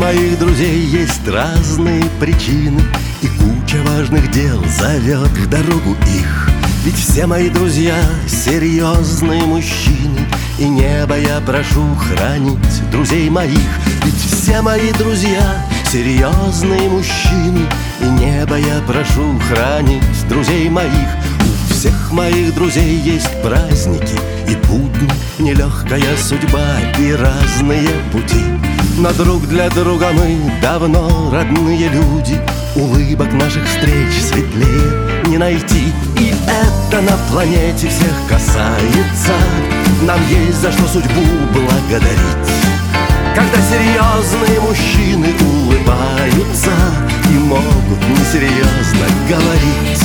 моих друзей есть разные причины, и куча важных дел зовет в дорогу их. Ведь все мои друзья серьезные мужчины, и небо я прошу хранить друзей моих. Ведь все мои друзья серьезные мужчины, и небо я прошу хранить друзей моих. У всех моих друзей есть праздники и будни, нелегкая судьба и разные пути. Но друг для друга мы давно родные люди, улыбок наших встреч светлее не найти. И это на планете всех касается, нам есть за что судьбу благодарить. Когда серьезные мужчины улыбаются и могут несерьезно говорить.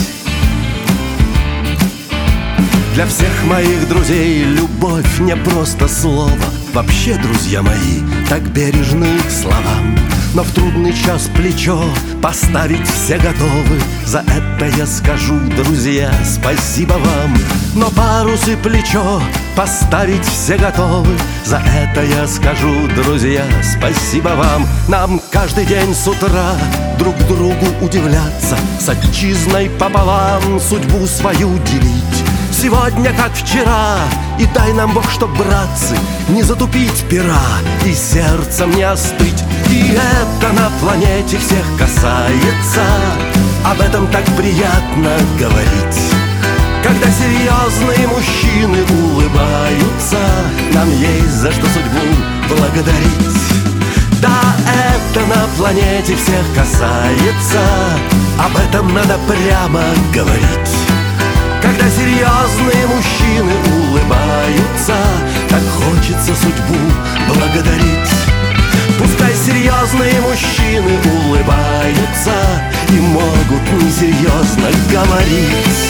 Для всех моих друзей любовь не просто слово. Вообще, друзья мои, так бережны к словам. Но в трудный час плечо поставить все готовы. За это я скажу, друзья, спасибо вам. Но парус и плечо поставить все готовы. За это я скажу, друзья, спасибо вам. Нам каждый день с утра друг другу удивляться, с отчизной пополам судьбу свою делить. Сегодня, как вчера, и дай нам Бог, чтоб, братцы, не затупить пера и сердцем не остыть. И это на планете всех касается, об этом так приятно говорить. Когда серьезные мужчины улыбаются, нам есть за что судьбу благодарить. Да, это на планете всех касается, об этом надо прямо говорить. Когда серьезные мужчины улыбаются, так хочется судьбу благодарить. Пускай серьезные мужчины улыбаются и могут несерьезно говорить.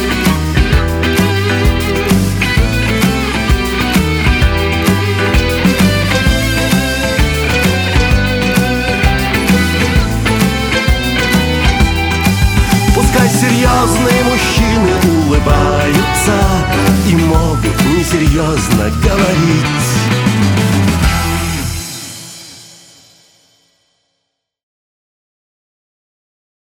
Пускай серьезные мужчины улыбаются и могут несерьезно говорить.